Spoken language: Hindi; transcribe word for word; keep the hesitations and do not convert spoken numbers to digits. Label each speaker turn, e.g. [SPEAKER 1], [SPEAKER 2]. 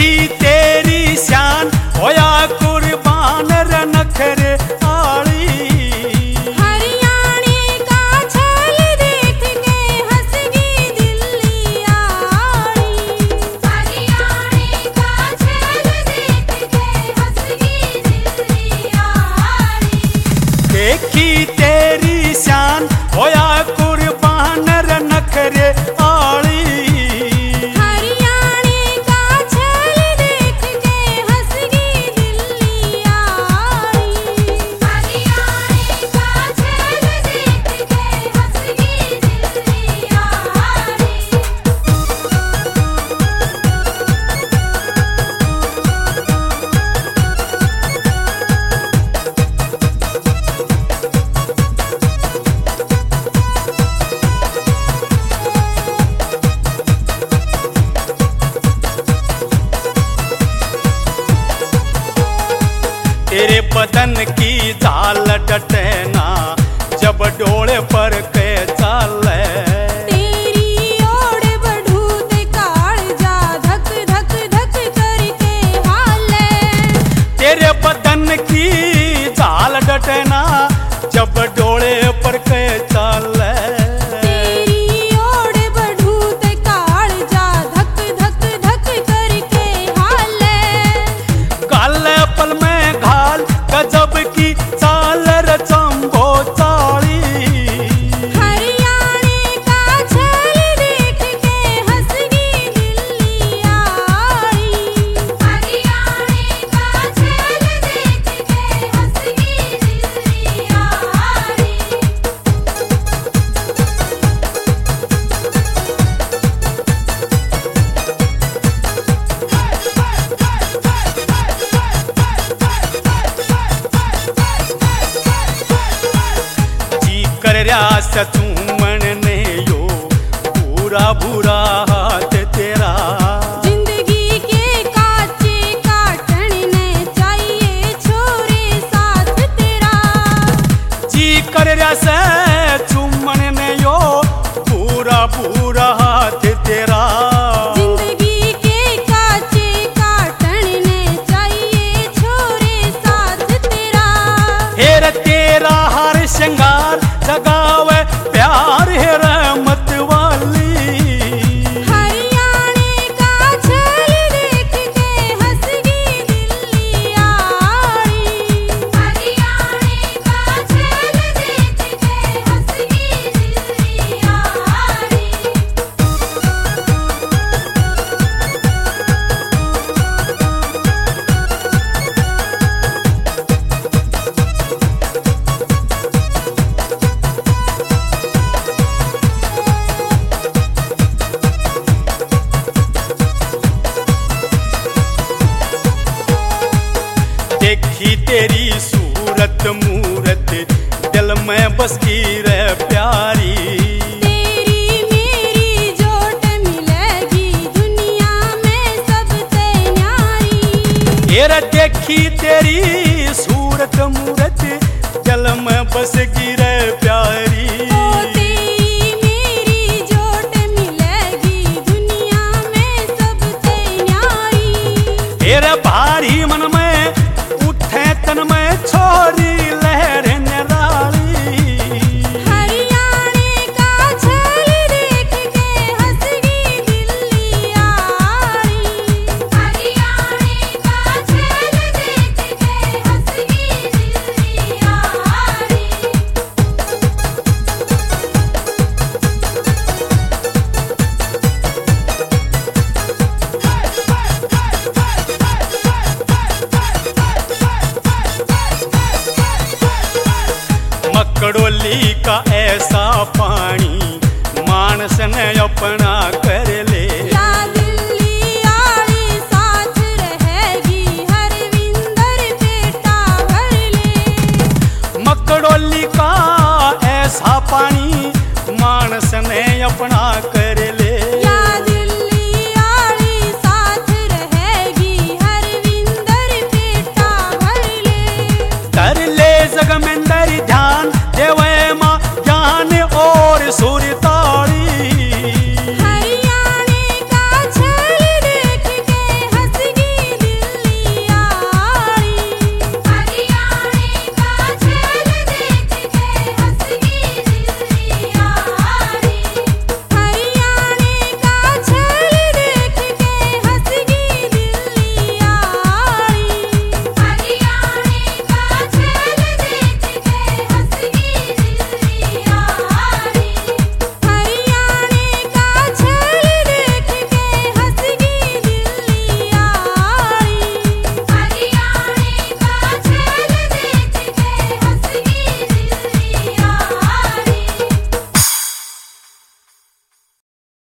[SPEAKER 1] देखी तेरी शान होया कुर्बान रे नखरे आली।
[SPEAKER 2] हरियाणे का छल देख के हंस गई दिल्ली आली। हरियाणे का छल देख के हंस गई दिल्ली आली।
[SPEAKER 1] देखी तेरी शान होया कुर्बान रे नखरे आली।
[SPEAKER 2] हरियाणे का छल देख के हंस गई दिल्ली आली। हरियाणे का छल देख के हंस गई दिल्ली आली।
[SPEAKER 1] तेरे बदन की जाल डटना जब डोले पर के चाले।
[SPEAKER 2] तेरी ओड़ बढ़ूत काल जा धक धक धक करके हाले।
[SPEAKER 1] तेरे बदन की जाल डटना जब डोले पर के चाले।
[SPEAKER 2] तेरी ओड़ बढ़ूत काल जा धक धक धक करके हाले।
[SPEAKER 1] काले पल में घाल गजब की चाल रे चंबो चाली।
[SPEAKER 2] हरियाणे का छल देख के हंस गई दिल्ली आली। हरियाणे का छल देख के हंस गई दिल्ली आली।
[SPEAKER 1] जी कर रहा चूमन ने यो पूरा बुरा हाथ तेरा।
[SPEAKER 2] जिंदगी के काचे काटन ने चाहिए छोरे साथ तेरा।
[SPEAKER 1] जी कर रहा से चूमन ने यो पूरा पूरा हाथ तेरा।
[SPEAKER 2] जिंदगी के काचे काटन ने चाहिए छोरे साथ तेरा।
[SPEAKER 1] हेर तेरा हर श्रृंगार जगावे प्यार है रहमत वाली।
[SPEAKER 2] हरियाणे का छल देख के हंस गई दिल्ली आली। हरियाणे का छल देख के हंस गई दिल्ली आली।
[SPEAKER 1] देखी तेरी सूरत मूरत दिल में बस की रे प्यारी।
[SPEAKER 2] तेरी मेरी जोट मिलेगी दुनिया में सबसे न्यारी।
[SPEAKER 1] हेर देखी तेरी सूरत मूरत दिल में बस की रे प्यारी।
[SPEAKER 2] ओ तेरी मेरी जोट मिलेगी दुनिया में सबसे न्यारी।
[SPEAKER 1] हेर भारी मन में उठे तन में छोरी लहर निराली।
[SPEAKER 2] हरियाणे का छल देख के हंस गई दिल्ली आली। हरियाणे का छल देख के हंस गई दिल्ली आली।
[SPEAKER 1] मकड़ोली का ऐसा पानी मानस ने अपना कर ले।
[SPEAKER 2] या दिल्ली आली साथ रहेगी हरविंदर बेटा भर ले।
[SPEAKER 1] मकड़ोली का ऐसा पानी मानस ने अपना कर ले।
[SPEAKER 2] या दिल्ली आली साथ रहेगी हरविंदर बेटा भर ले।
[SPEAKER 1] कर ले जग में ध्यान देवे माँ ज्ञान और सूरता।